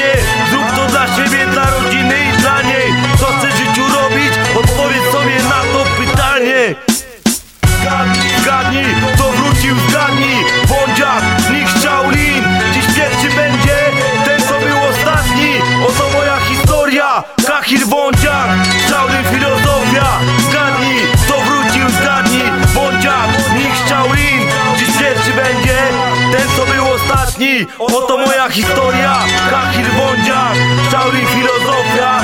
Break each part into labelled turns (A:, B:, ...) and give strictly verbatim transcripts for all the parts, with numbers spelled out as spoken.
A: pytanie. Zrób to dla siebie, dla rodziny i dla niej. Co chcesz w życiu robić? Odpowiedz sobie na to pytanie. Zgadnij, kto wrócił, zgadnij. Bądziak, nikt Shaolin. Dziś pierwszy będzie ten, co był ostatni. Oto moja historia. Kahir Bądziak, Shaolin filozofia. Zgadnij, kto wrócił, zgadnij. Bądziak, nikt Shaolin. Dziś pierwszy będzie ten, co był ostatni. Oto moja historia. Kahir Bądziak, Shaolin filozofia.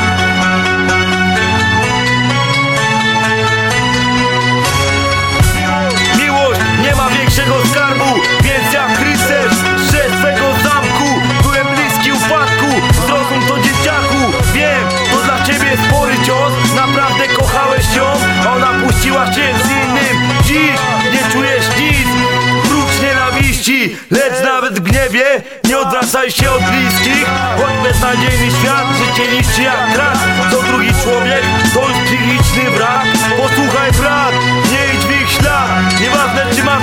A: Nie ma większego skarbu, więc jak rycerz szedł swego zamku. Byłem bliski upadku, zrozum to dzieciaku. Wiem, to dla ciebie spory cios. Naprawdę kochałeś ją, a ona puściła się z innym. Dziś nie czujesz nic, prócz nienawiści. Lecz nawet w gniewie nie odwracaj się od bliskich. Choć beznadziejny świat życie niszczy jak krak. Co drugi człowiek to już psychiczny brak. Posłuchaj brat, nie idź w ich ślad. Nieważne czy masz